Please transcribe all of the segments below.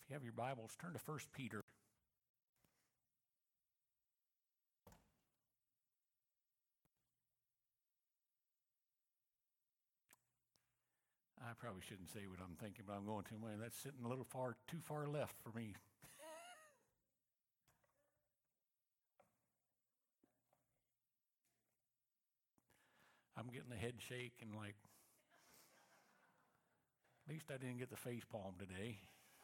If you have your Bibles, turn to 1 Peter. I probably shouldn't say what I'm thinking, but I'm going to. Man, that's sitting a little too far left for me. I'm getting the head shake and like, at least I didn't get the face palm today.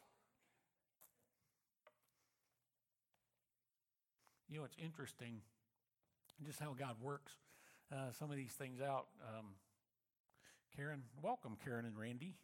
You know, it's interesting just how God works some of these things out. Karen, welcome, Karen and Randy.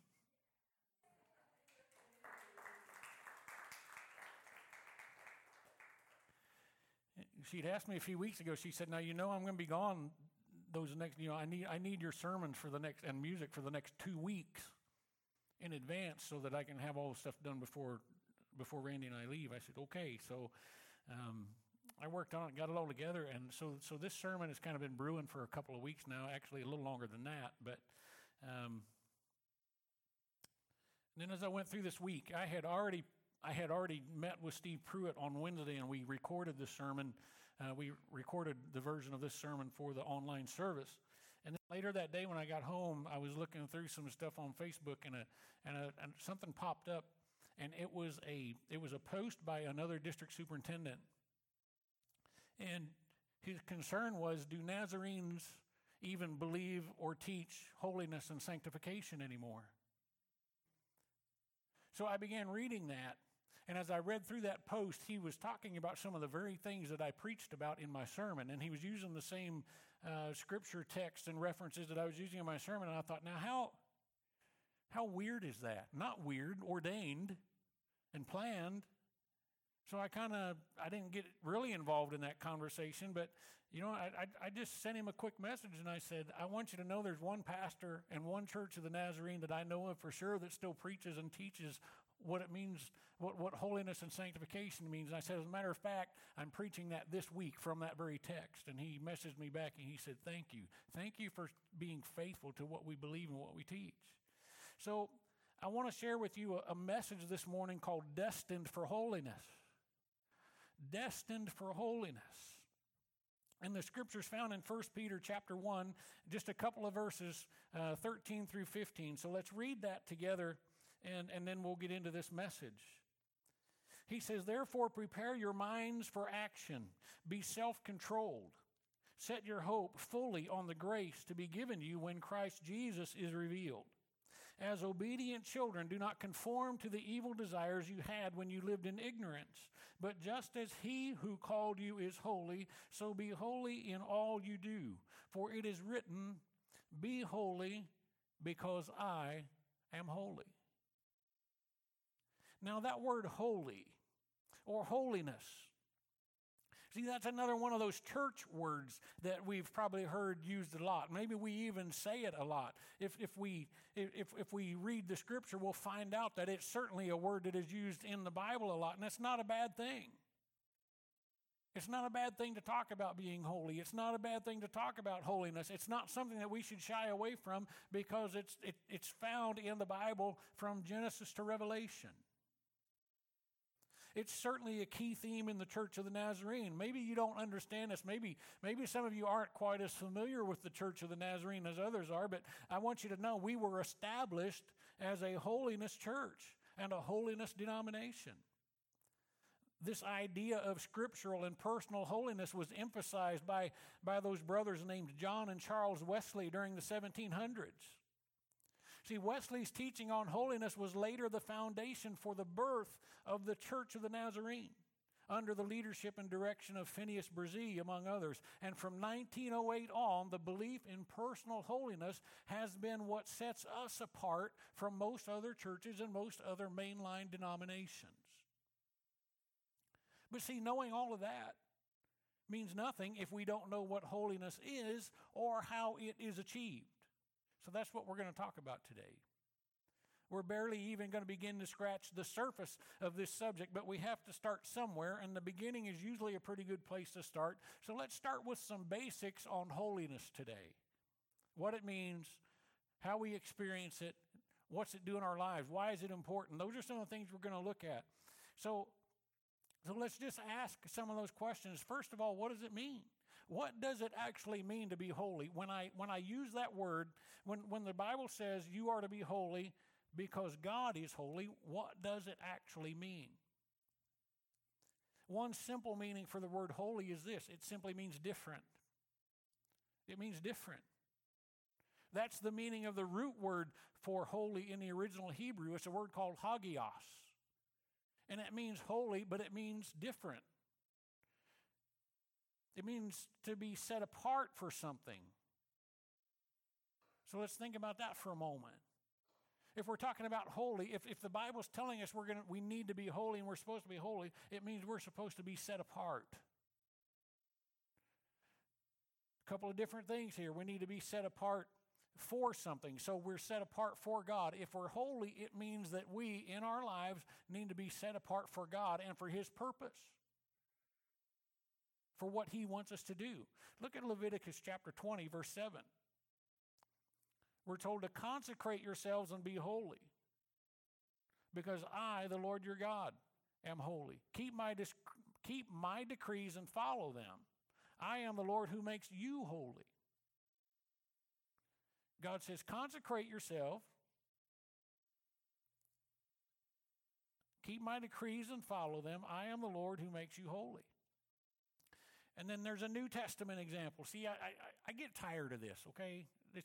She'd asked me a few weeks ago, she said, now, I'm going to be gone those next, I need your sermons for the next, and music for the next 2 weeks in advance so that I can have all the stuff done before Randy and I leave. I said, okay. So I worked on it, got it all together, and so this sermon has kind of been brewing for a couple of weeks now, actually a little longer than that, but and then as I went through this week, I had already met with Steve Pruitt on Wednesday, and we recorded this sermon. We recorded the version of this sermon for the online service. And then later that day when I got home, I was looking through some stuff on Facebook, and something popped up, and it was a post by another district superintendent. And his concern was, do Nazarenes even believe or teach holiness and sanctification anymore? So I began reading that, and as I read through that post, he was talking about some of the very things that I preached about in my sermon, and he was using the same scripture text and references that I was using in my sermon, and I thought, now how weird is that? Not weird, ordained and planned. So I didn't get really involved in that conversation, but I just sent him a quick message, and I said, I want you to know there's one pastor and one Church of the Nazarene that I know of for sure that still preaches and teaches what it means, what holiness and sanctification means. And I said, as a matter of fact, I'm preaching that this week from that very text. And he messaged me back and he said, thank you. Thank you for being faithful to what we believe and what we teach. So I want to share with you a message this morning called Destined for Holiness. Destined for holiness. And the scriptures found in 1 Peter chapter 1, just a couple of verses, 13 through 15. So let's read that together, and then we'll get into this message. He says, therefore prepare your minds for action. Be self-controlled. Set your hope fully on the grace to be given you when Christ Jesus is revealed. As obedient children, do not conform to the evil desires you had when you lived in ignorance. But just as he who called you is holy, so be holy in all you do. For it is written, be holy because I am holy. Now that word holy or holiness, see, that's another one of those church words that we've probably heard used a lot. Maybe we even say it a lot. If we read the scripture, we'll find out that it's certainly a word that is used in the Bible a lot, and that's not a bad thing. It's not a bad thing to talk about being holy. It's not a bad thing to talk about holiness. It's not something that we should shy away from because it's found in the Bible from Genesis to Revelation. It's certainly a key theme in the Church of the Nazarene. Maybe you don't understand this. Maybe some of you aren't quite as familiar with the Church of the Nazarene as others are, but I want you to know we were established as a holiness church and a holiness denomination. This idea of scriptural and personal holiness was emphasized by those brothers named John and Charles Wesley during the 1700s. See, Wesley's teaching on holiness was later the foundation for the birth of the Church of the Nazarene under the leadership and direction of Phineas Bresee, among others. And from 1908 on, the belief in personal holiness has been what sets us apart from most other churches and most other mainline denominations. But see, knowing all of that means nothing if we don't know what holiness is or how it is achieved. So that's what we're going to talk about today. We're barely even going to begin to scratch the surface of this subject, but we have to start somewhere, and the beginning is usually a pretty good place to start. So let's start with some basics on holiness today. What it means, how we experience it, What's it do in our lives? Why is it important? Those are some of the things we're going to look at. So let's just ask some of those questions. First of all, what does it mean? What does it actually mean to be holy? When I use that word, when the Bible says you are to be holy because God is holy, what does it actually mean? One simple meaning for the word holy is this. It simply means different. It means different. That's the meaning of the root word for holy in the original Hebrew. It's a word called hagios. And it means holy, but it means different. It means to be set apart for something. So let's think about that for a moment. If we're talking about holy, if the Bible's telling us we need to be holy and we're supposed to be holy, it means we're supposed to be set apart. A couple of different things here. We need to be set apart for something. So we're set apart for God. If we're holy, it means that we, in our lives, need to be set apart for God and for His purpose, for what He wants us to do. Look at Leviticus chapter 20, verse 7. We're told to consecrate yourselves and be holy, because I, the Lord your God, am holy. Keep my decrees and follow them. I am the Lord who makes you holy. God says, consecrate yourself. Keep my decrees and follow them. I am the Lord who makes you holy. And then there's a New Testament example. See, I get tired of this, okay?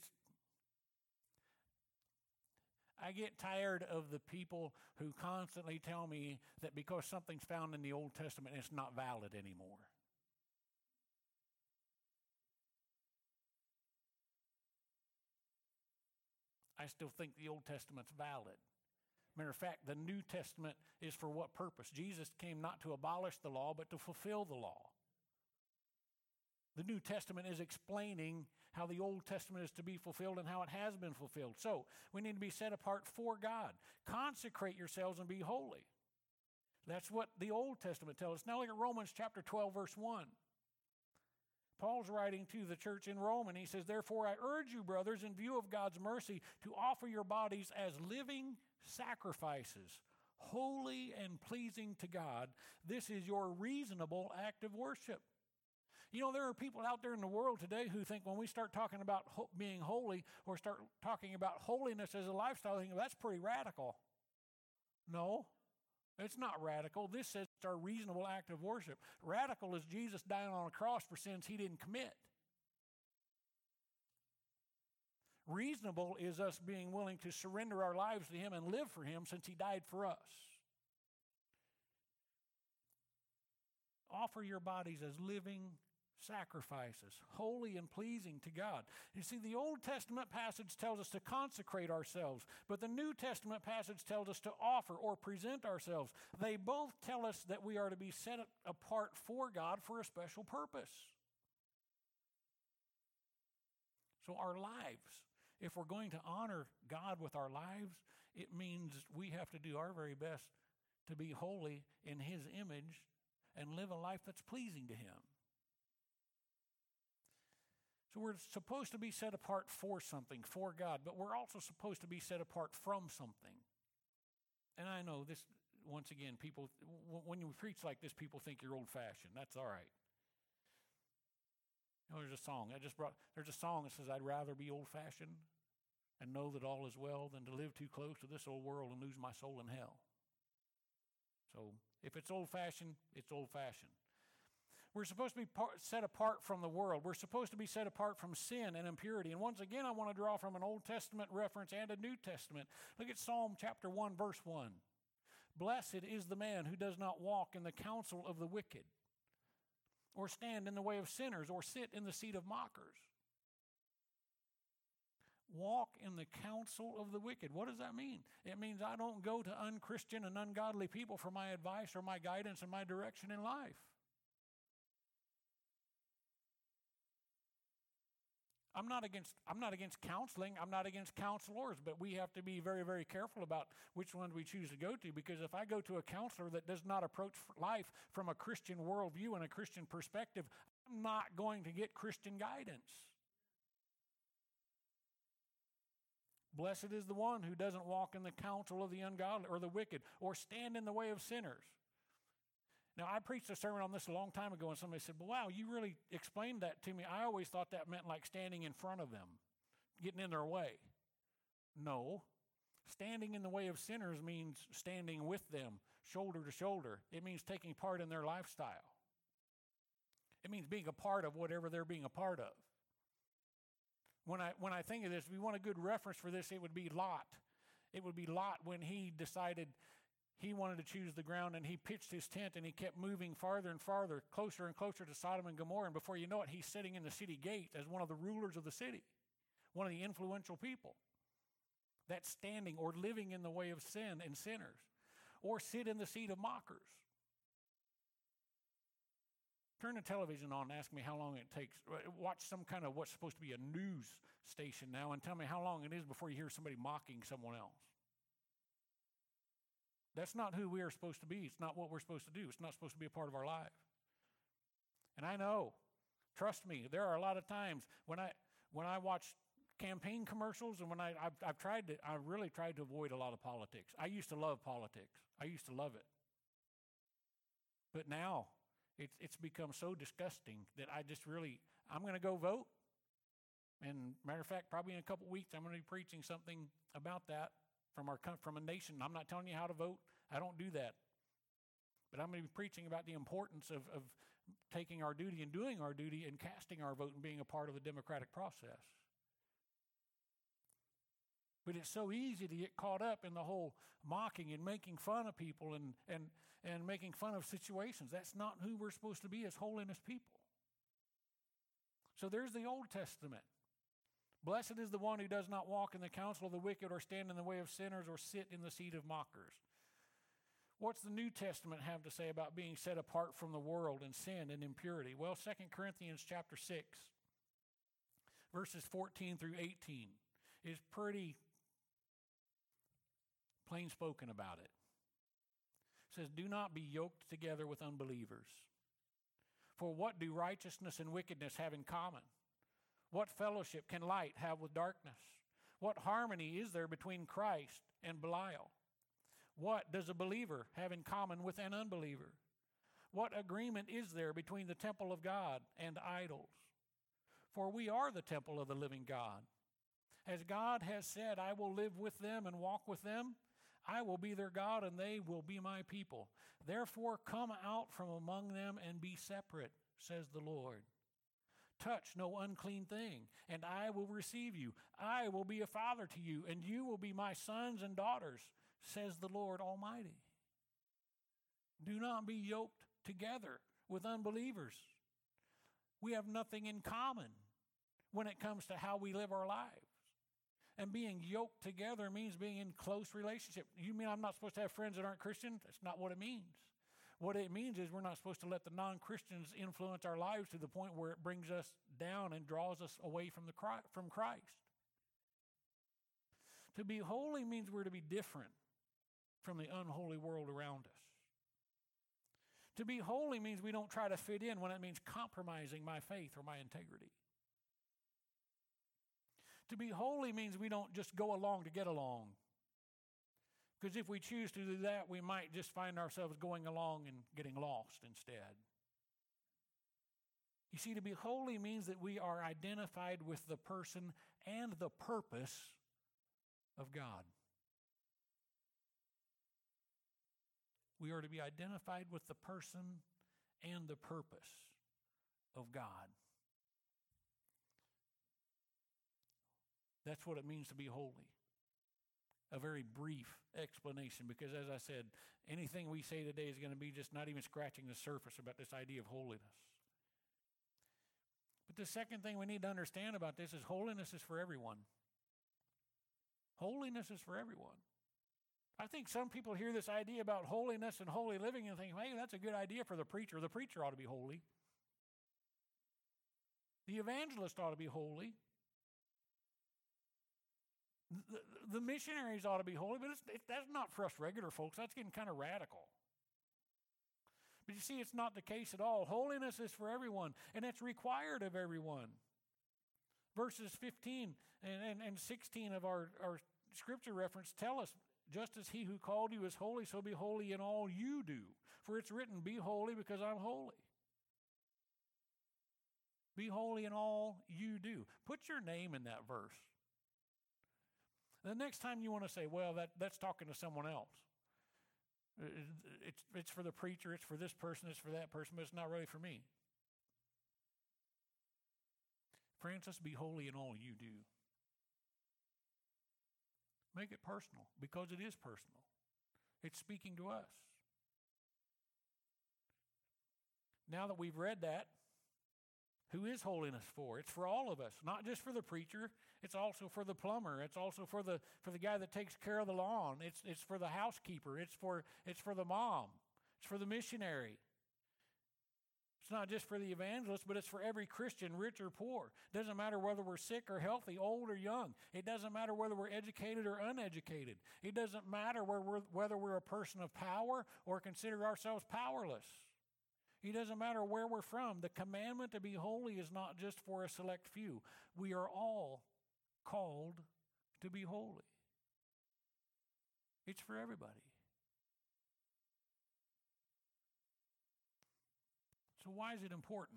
I get tired of the people who constantly tell me that because something's found in the Old Testament, it's not valid anymore. I still think the Old Testament's valid. Matter of fact, the New Testament is for what purpose? Jesus came not to abolish the law, but to fulfill the law. The New Testament is explaining how the Old Testament is to be fulfilled and how it has been fulfilled. So we need to be set apart for God. Consecrate yourselves and be holy. That's what the Old Testament tells us. Now look at Romans chapter 12, verse 1. Paul's writing to the church in Rome, and he says, therefore I urge you, brothers, in view of God's mercy, to offer your bodies as living sacrifices, holy and pleasing to God. This is your reasonable act of worship. You know, there are people out there in the world today who think when we start talking about being holy or start talking about holiness as a lifestyle, they think, well, that's pretty radical. No, it's not radical. This says it's our reasonable act of worship. Radical is Jesus dying on a cross for sins He didn't commit. Reasonable is us being willing to surrender our lives to Him and live for Him since He died for us. Offer your bodies as living sacrifices, holy and pleasing to God. You see, the Old Testament passage tells us to consecrate ourselves, but the New Testament passage tells us to offer or present ourselves. They both tell us that we are to be set apart for God for a special purpose. So our lives, if we're going to honor God with our lives, it means we have to do our very best to be holy in His image and live a life that's pleasing to Him. So we're supposed to be set apart for something, for God, but we're also supposed to be set apart from something. And I know this, once again, people, when you preach like this, people think you're old-fashioned. That's all right. You know, there's a song that says, I'd rather be old-fashioned and know that all is well than to live too close to this old world and lose my soul in hell. So if it's old-fashioned, it's old-fashioned. We're supposed to be set apart from the world. We're supposed to be set apart from sin and impurity. And once again, I want to draw from an Old Testament reference and a New Testament. Look at Psalm chapter 1, verse 1. Blessed is the man who does not walk in the counsel of the wicked, or stand in the way of sinners, or sit in the seat of mockers. Walk in the counsel of the wicked. What does that mean? It means I don't go to unchristian and ungodly people for my advice or my guidance and my direction in life. I'm not against counseling. I'm not against counselors, but we have to be very, very careful about which ones we choose to go to, because if I go to a counselor that does not approach life from a Christian worldview and a Christian perspective, I'm not going to get Christian guidance. Blessed is the one who doesn't walk in the counsel of the ungodly or the wicked or stand in the way of sinners. Now, I preached a sermon on this a long time ago, and somebody said, well, wow, you really explained that to me. I always thought that meant like standing in front of them, getting in their way. No. Standing in the way of sinners means standing with them, shoulder to shoulder. It means taking part in their lifestyle. It means being a part of whatever they're being a part of. When I think of this, if we want a good reference for this, it would be Lot. It would be Lot when he decided he wanted to choose the ground, and he pitched his tent, and he kept moving farther and farther, closer and closer to Sodom and Gomorrah. And before you know it, he's sitting in the city gate as one of the rulers of the city, one of the influential people. That's standing or living in the way of sin and sinners, or sit in the seat of mockers. Turn the television on and ask me how long it takes. Watch some kind of what's supposed to be a news station now and tell me how long it is before you hear somebody mocking someone else. That's not who we are supposed to be. It's not what we're supposed to do. It's not supposed to be a part of our life. And I know, trust me, there are a lot of times when I watch campaign commercials, and when I really tried to avoid a lot of politics. I used to love politics. I used to love it. But now it's become so disgusting that I'm going to go vote. And matter of fact, probably in a couple weeks, I'm going to be preaching something about that from a nation. I'm not telling you how to vote. I don't do that. But I'm going to be preaching about the importance of taking our duty and doing our duty and casting our vote and being a part of the democratic process. But it's so easy to get caught up in the whole mocking and making fun of people and making fun of situations. That's not who we're supposed to be as holiness people. So there's the Old Testament. Blessed is the one who does not walk in the counsel of the wicked or stand in the way of sinners or sit in the seat of mockers. What's the New Testament have to say about being set apart from the world and sin and impurity? Well, 2 Corinthians chapter 6, verses 14 through 18 is pretty plain spoken about it. It says, do not be yoked together with unbelievers. For what do righteousness and wickedness have in common? What fellowship can light have with darkness? What harmony is there between Christ and Belial? What does a believer have in common with an unbeliever? What agreement is there between the temple of God and idols? For we are the temple of the living God. As God has said, I will live with them and walk with them. I will be their God, and they will be my people. Therefore, come out from among them and be separate, says the Lord. Touch no unclean thing, and I will receive you. I will be a father to you, and you will be my sons and daughters, says the Lord Almighty. Do not be yoked together with unbelievers. We have nothing in common when it comes to how we live our lives. And being yoked together means being in close relationship. You mean I'm not supposed to have friends that aren't Christian? That's not what it means. What it means is we're not supposed to let the non-Christians influence our lives to the point where it brings us down and draws us away from Christ. To be holy means we're to be different from the unholy world around us. To be holy means we don't try to fit in when it means compromising my faith or my integrity. To be holy means we don't just go along to get along. Because if we choose to do that, we might just find ourselves going along and getting lost instead. You see, to be holy means that we are identified with the person and the purpose of God. We are to be identified with the person and the purpose of God. That's what it means to be holy. A very brief explanation, because as I said, anything we say today is going to be just not even scratching the surface about this idea of holiness. But the second thing we need to understand about this is holiness is for everyone. Holiness is for everyone. I think some people hear this idea about holiness and holy living and think, hey, that's a good idea for the preacher. The preacher ought to be holy. The evangelist ought to be holy. The missionaries ought to be holy, but that's not for us regular folks. That's getting kind of radical. But you see, it's not the case at all. Holiness is for everyone, and it's required of everyone. Verses 15 and 16 of our scripture reference tell us, just as he who called you is holy, so be holy in all you do. For it's written, be holy because I'm holy. Be holy in all you do. Put your name in that verse. The next time you want to say, well, that's talking to someone else. It's for the preacher, it's for this person, it's for that person, but it's not really for me. Francis, be holy in all you do. Make it personal, because it is personal. It's speaking to us. Now that we've read that, who is holiness for? It's for all of us, not just for the preacher. It's also for the plumber. It's also for the guy that takes care of the lawn. It's for the housekeeper. It's for the mom. It's for the missionary. It's not just for the evangelist, but it's for every Christian, rich or poor. It doesn't matter whether we're sick or healthy, old or young. It doesn't matter whether we're educated or uneducated. It doesn't matter whether we're a person of power or consider ourselves powerless. It doesn't matter where we're from. The commandment to be holy is not just for a select few. We are all called to be holy. It's for everybody. So why is it important?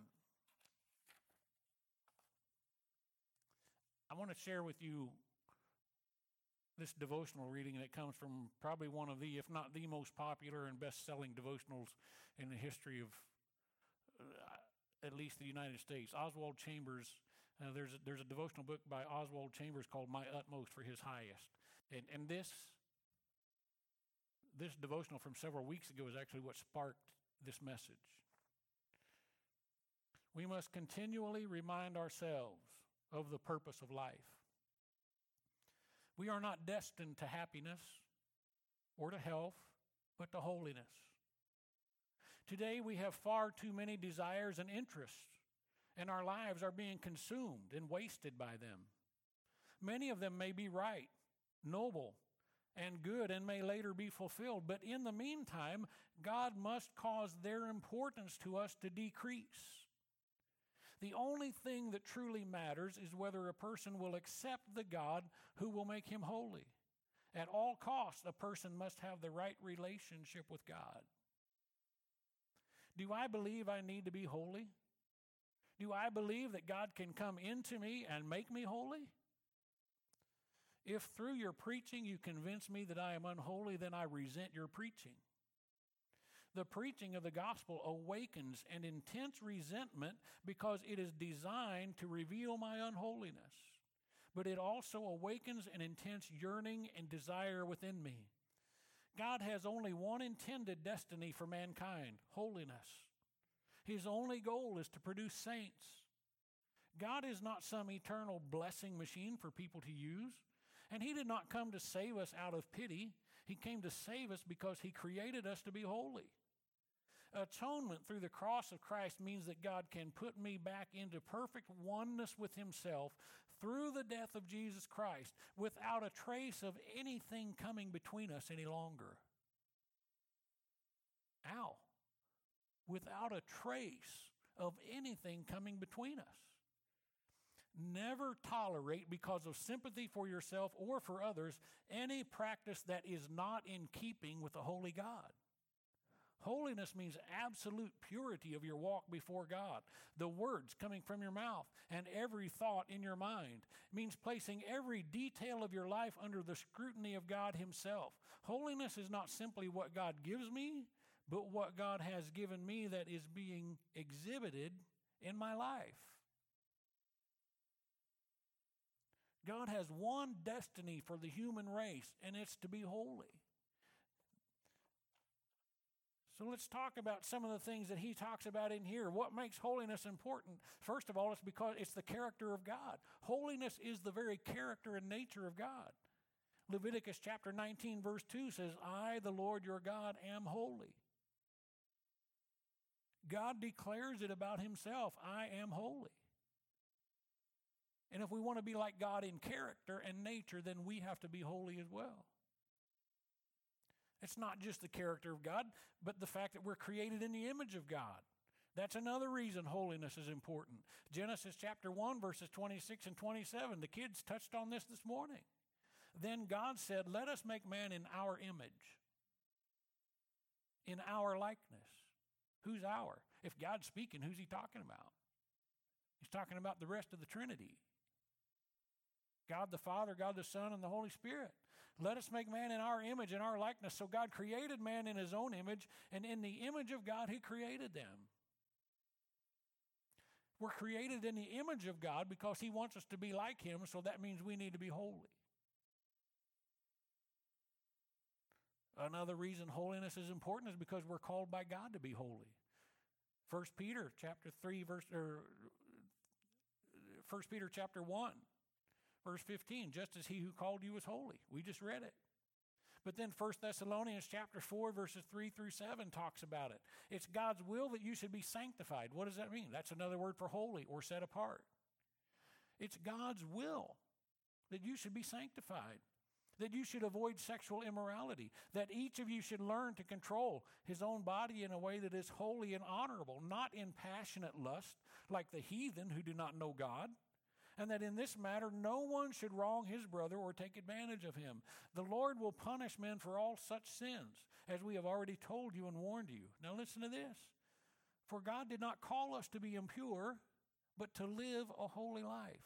I want to share with you this devotional reading that comes from probably one of the, if not the most popular and best-selling devotionals in the history of at least the United States. Oswald Chambers, there's a devotional book by Oswald Chambers called My Utmost for His Highest. And this devotional from several weeks ago is actually what sparked this message. We must continually remind ourselves of the purpose of life. We are not destined to happiness or to health, but to holiness. Today we have far too many desires and interests, and our lives are being consumed and wasted by them. Many of them may be right, noble, and good, and may later be fulfilled, but in the meantime, God must cause their importance to us to decrease. The only thing that truly matters is whether a person will accept the God who will make him holy. At all costs, a person must have the right relationship with God. Do I believe I need to be holy? Do I believe that God can come into me and make me holy? If through your preaching you convince me that I am unholy, then I resent your preaching. The preaching of the gospel awakens an intense resentment because it is designed to reveal my unholiness. But it also awakens an intense yearning and desire within me. God has only one intended destiny for mankind: holiness. His only goal is to produce saints. God is not some eternal blessing machine for people to use. And He did not come to save us out of pity. He came to save us because He created us to be holy. Atonement through the cross of Christ means that God can put me back into perfect oneness with Himself through the death of Jesus Christ without a trace of anything coming between us any longer. Ow. Without a trace of anything coming between us. Never tolerate, because of sympathy for yourself or for others, any practice that is not in keeping with the holy God. Holiness means absolute purity of your walk before God. The words coming from your mouth and every thought in your mind. It means placing every detail of your life under the scrutiny of God Himself. Holiness is not simply what God gives me, but what God has given me that is being exhibited in my life. God has one destiny for the human race, and it's to be holy. So let's talk about some of the things that He talks about in here. What makes holiness important? First of all, it's because it's the character of God. Holiness is the very character and nature of God. Leviticus chapter 19 verse 2 says, I, the Lord your God, am holy. God declares it about Himself, I am holy. And if we want to be like God in character and nature, then we have to be holy as well. It's not just the character of God, but the fact that we're created in the image of God. That's another reason holiness is important. Genesis chapter 1, verses 26 and 27. The kids touched on this morning. Then God said, let us make man in our image, in our likeness. Who's our? If God's speaking, who's he talking about? He's talking about the rest of the Trinity. God the Father, God the Son, and the Holy Spirit. Let us make man in our image, in our likeness. So God created man in his own image, and in the image of God he created them. We're created in the image of God because he wants us to be like him, so that means we need to be holy. Another reason holiness is important is because we're called by God to be holy. 1 Peter chapter 1, verse 15, just as he who called you is holy. We just read it. But then 1 Thessalonians chapter 4, verses 3 through 7 talks about it. It's God's will that you should be sanctified. What does that mean? That's another word for holy or set apart. It's God's will that you should be sanctified, that you should avoid sexual immorality, that each of you should learn to control his own body in a way that is holy and honorable, not in passionate lust like the heathen who do not know God, and that in this matter no one should wrong his brother or take advantage of him. The Lord will punish men for all such sins, as we have already told you and warned you. Now listen to this. For God did not call us to be impure, but to live a holy life.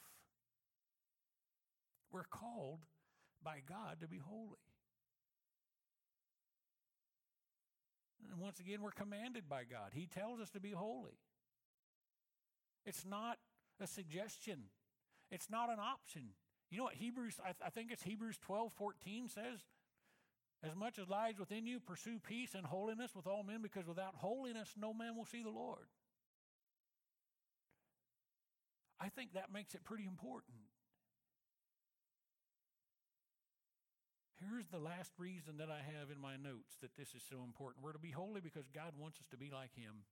We're called by God to be holy. And once again, we're commanded by God. He tells us to be holy. It's not a suggestion. It's not an option. You know what I think it's Hebrews 12:14 says? As much as lies within you, pursue peace and holiness with all men, because without holiness no man will see the Lord. I think that makes it pretty important. Here's the last reason that I have in my notes that this is so important. We're to be holy because God wants us to be like him.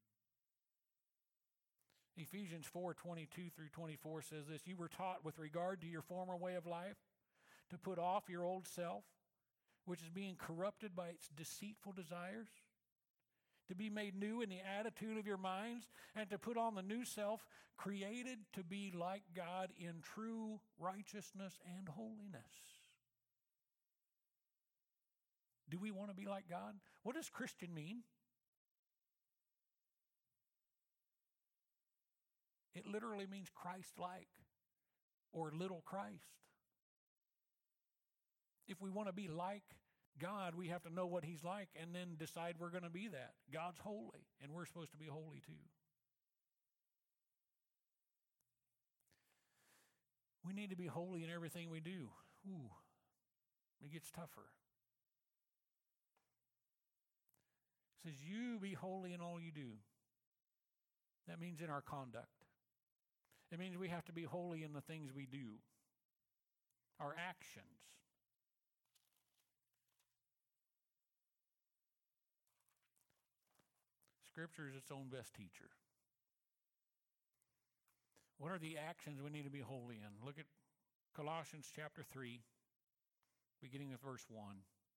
Ephesians 4:22 through 24 says this, you were taught with regard to your former way of life to put off your old self, which is being corrupted by its deceitful desires, to be made new in the attitude of your minds, and to put on the new self, created to be like God in true righteousness and holiness. Do we want to be like God? What does Christian mean? It literally means Christ-like or little Christ. If we want to be like God, we have to know what he's like and then decide we're going to be that. God's holy, and we're supposed to be holy too. We need to be holy in everything we do. Ooh, it gets tougher. It says, you be holy in all you do. That means in our conduct. It means we have to be holy in the things we do, our actions. Scripture is its own best teacher. What are the actions we need to be holy in? Look at Colossians chapter 3, beginning with verse 1.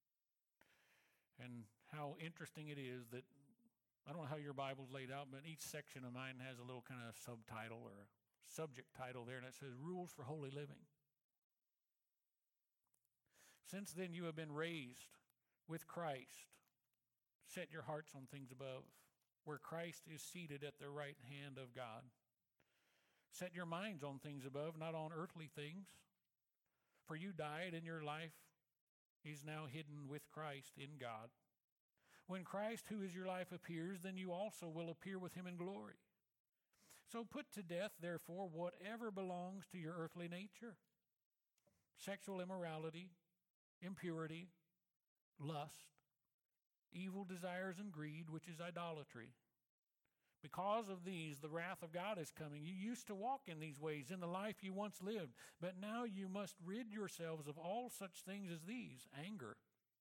And how interesting it is that, I don't know how your Bible's laid out, but each section of mine has a little kind of subtitle or subject title there, and it says Rules for Holy Living. Since then you have been raised with Christ. Set your hearts on things above, where Christ is seated at the right hand of God. Set your minds on things above, not on earthly things. For you died, and your life is now hidden with Christ in God. When Christ, who is your life, appears, then you also will appear with him in glory. So put to death, therefore, whatever belongs to your earthly nature: sexual immorality, impurity, lust, evil desires, and greed, which is idolatry. Because of these, the wrath of God is coming. You used to walk in these ways in the life you once lived, but now you must rid yourselves of all such things as these: anger,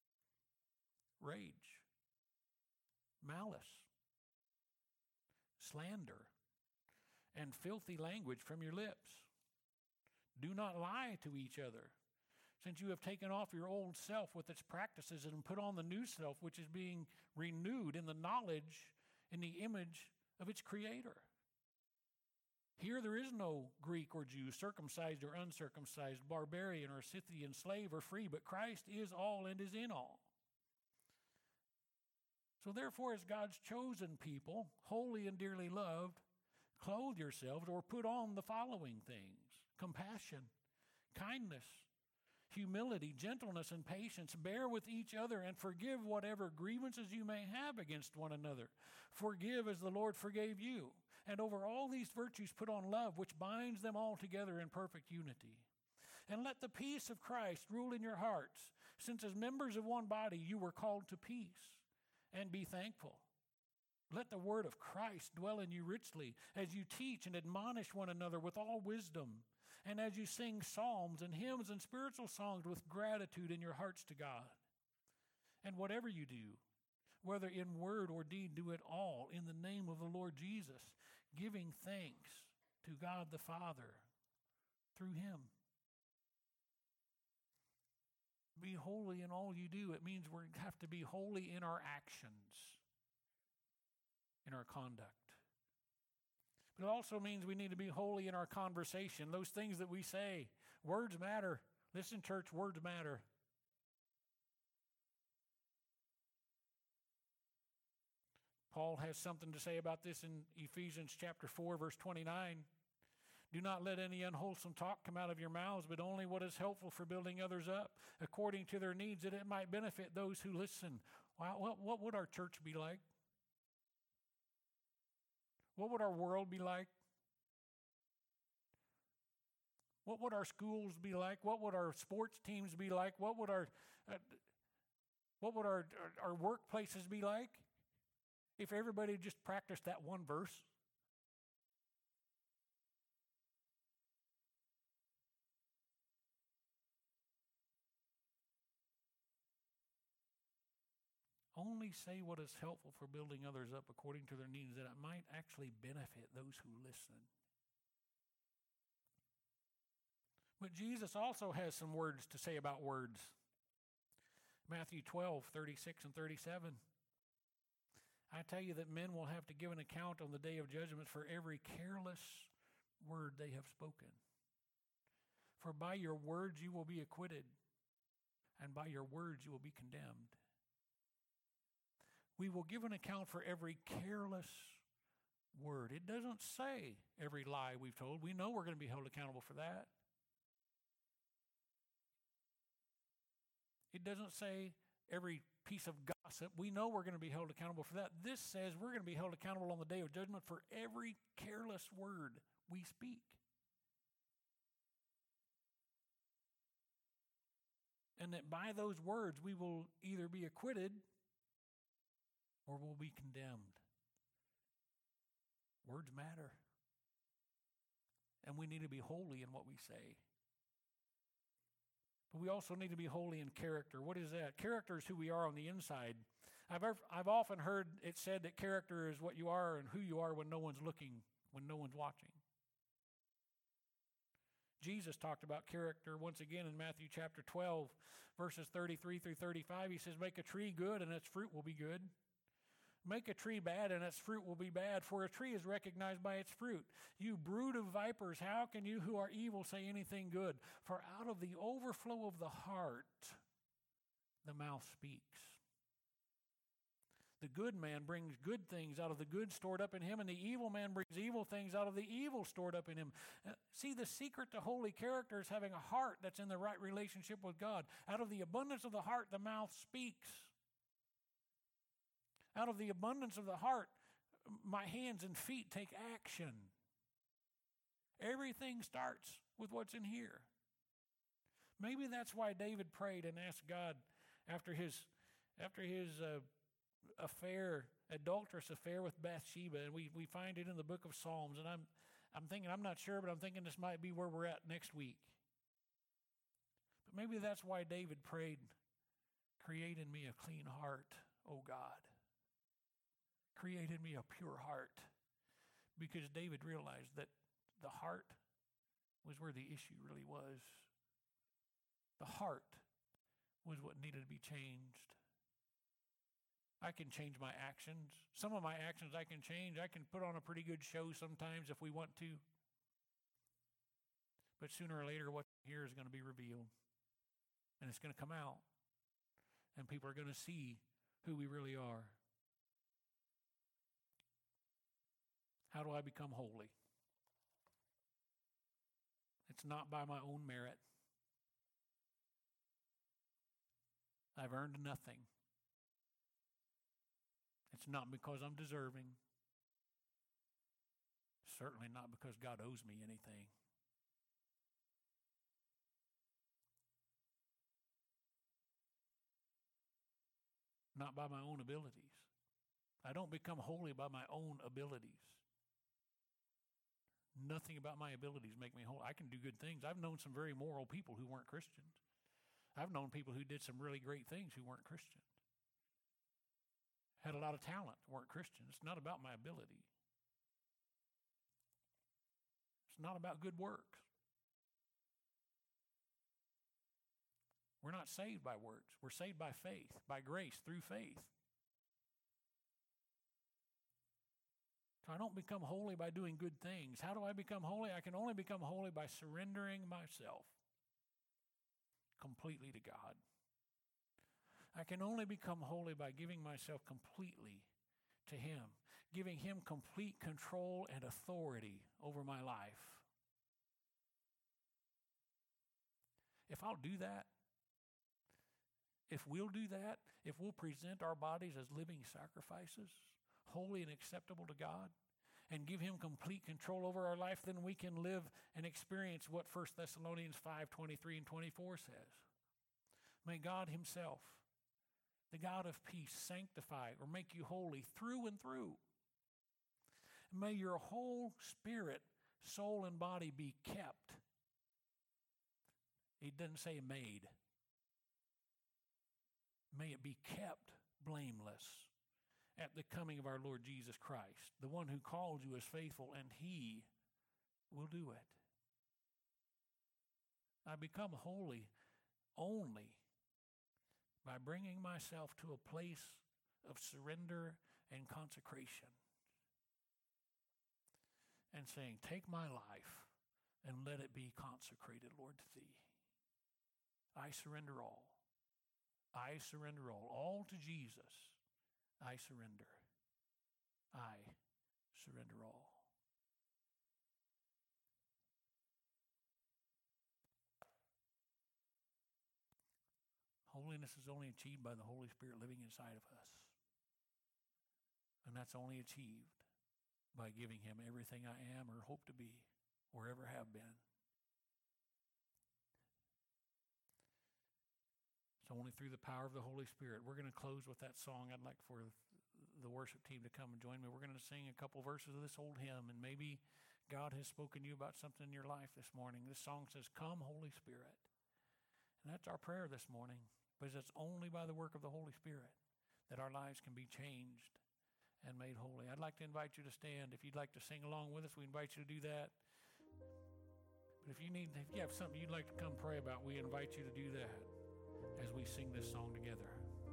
rage, malice, slander, and filthy language from your lips. Do not lie to each other, since you have taken off your old self with its practices and put on the new self, which is being renewed in the knowledge, in the image of its creator. Here there is no Greek or Jew, circumcised or uncircumcised, barbarian or Scythian, slave or free, but Christ is all and is in all. So therefore, as God's chosen people, holy and dearly loved, clothe yourselves or put on the following things: compassion, kindness, humility, gentleness, and patience. Bear with each other and forgive whatever grievances you may have against one another. Forgive as the Lord forgave you. And over all these virtues put on love, which binds them all together in perfect unity. And let the peace of Christ rule in your hearts, since as members of one body you were called to peace. And be thankful. Let the word of Christ dwell in you richly, as you teach and admonish one another with all wisdom, and as you sing psalms and hymns and spiritual songs with gratitude in your hearts to God. And whatever you do, whether in word or deed, do it all in the name of the Lord Jesus, giving thanks to God the Father through him. Be holy in all you do. It means we have to be holy in our actions, in our conduct. But it also means we need to be holy in our conversation, those things that we say. Words matter. Listen, church, words matter. Paul has something to say about this in Ephesians chapter 4, verse 29. Do not let any unwholesome talk come out of your mouths, but only what is helpful for building others up, according to their needs, that it might benefit those who listen. Wow, what would our church be like? What would our world be like? What would our schools be like? What would our sports teams be like? What would our workplaces be like if everybody just practiced that one verse? Only say what is helpful for building others up according to their needs, that it might actually benefit those who listen. But Jesus also has some words to say about words. Matthew 12, 36 and 37. I tell you that men will have to give an account on the day of judgment for every careless word they have spoken. For by your words you will be acquitted, and by your words you will be condemned. We will give an account for every careless word. It doesn't say every lie we've told. We know we're going to be held accountable for that. It doesn't say every piece of gossip. We know we're going to be held accountable for that. This says we're going to be held accountable on the day of judgment for every careless word we speak. And that by those words we will either be acquitted or will be condemned. Words matter. And we need to be holy in what we say. But we also need to be holy in character. What is that? Character is who we are on the inside. I've often heard it said that character is what you are and who you are when no one's looking, when no one's watching. Jesus talked about character once again in Matthew chapter 12, verses 33 through 35. He says, make a tree good and its fruit will be good. Make a tree bad and its fruit will be bad, for a tree is recognized by its fruit. You brood of vipers, how can you who are evil say anything good? For out of the overflow of the heart, the mouth speaks. The good man brings good things out of the good stored up in him, and the evil man brings evil things out of the evil stored up in him. See, the secret to holy character is having a heart that's in the right relationship with God. Out of the abundance of the heart, the mouth speaks. Out of the abundance of the heart, my hands and feet take action. Everything starts with what's in here. Maybe that's why David prayed and asked God after his adulterous affair with Bathsheba, and we find it in the book of Psalms. And I'm thinking, I'm not sure, but I'm thinking this might be where we're at next week. But maybe that's why David prayed, create in me a clean heart, O God. Create in me a pure heart. Because David realized that the heart was where the issue really was. The heart was what needed to be changed. I can change my actions. Some of my actions I can change. I can put on a pretty good show sometimes if we want to. But sooner or later, what's here is going to be revealed. And it's going to come out. And people are going to see who we really are. How do I become holy? It's not by my own merit. I've earned nothing. It's not because I'm deserving. Certainly not because God owes me anything. Not by my own abilities. I don't become holy by my own abilities. Nothing about my abilities make me holy. I can do good things. I've known some very moral people who weren't Christians. I've known people who did some really great things who weren't Christians. Had a lot of talent, weren't Christians. It's not about my ability. It's not about good works. We're not saved by works. We're saved by faith, by grace, through faith. So I don't become holy by doing good things. How do I become holy? I can only become holy by surrendering myself completely to God. I can only become holy by giving myself completely to Him, giving Him complete control and authority over my life. If I'll do that, if we'll do that, if we'll present our bodies as living sacrifices, holy and acceptable to God, and give Him complete control over our life, then we can live and experience what 1 Thessalonians 5:23 and 24 says. May God Himself, the God of peace, sanctify or make you holy through and through. May your whole spirit, soul, and body be kept. It doesn't say made. May it be kept blameless at the coming of our Lord Jesus Christ, the one who called you is faithful, and He will do it. I become holy only by bringing myself to a place of surrender and consecration and saying, take my life and let it be consecrated, Lord, to Thee. I surrender all. I surrender all. All to Jesus. I surrender. I surrender all. Holiness is only achieved by the Holy Spirit living inside of us. And that's only achieved by giving Him everything I am or hope to be or ever have been. It's only through the power of the Holy Spirit. We're going to close with that song. I'd like for the worship team to come and join me. We're going to sing a couple verses of this old hymn, and maybe God has spoken to you about something in your life this morning. This song says, "Come, Holy Spirit." And that's our prayer this morning, because it's only by the work of the Holy Spirit that our lives can be changed and made holy. I'd like to invite you to stand. If you'd like to sing along with us, we invite you to do that. But if you have something you'd like to come pray about, we invite you to do that as we sing this song together.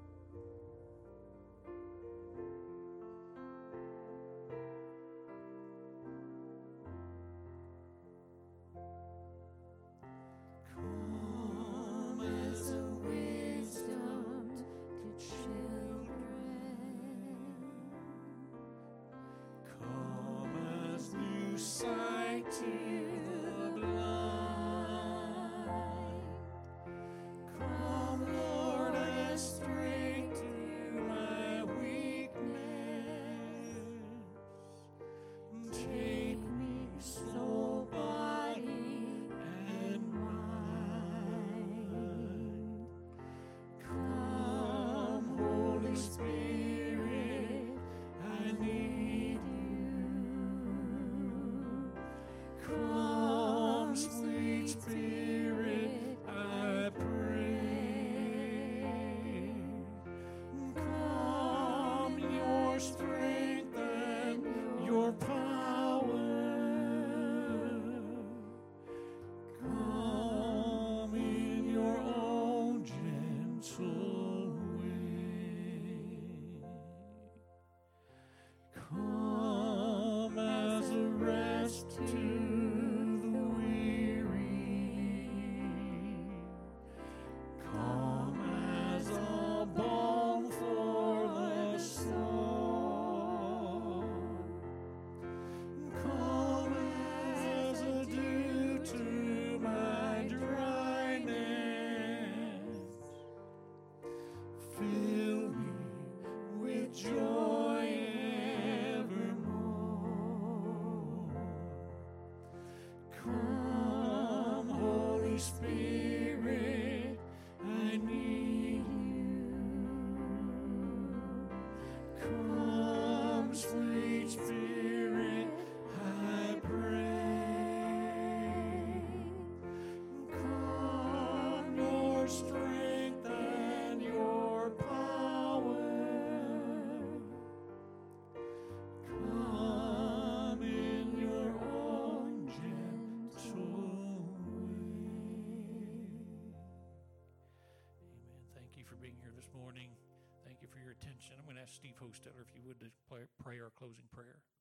Come as a wisdom to children. Come as new sight to the blind. Come, Lord, as strength to Spirit, I need you. Come, sweet Spirit, I pray. Come, your strength and your power. Come in your own gentle way. Amen. Thank you for being here this morning. Thank you for your attention. I'm going to ask Steve Hostetter, if you would, to pray our closing prayer.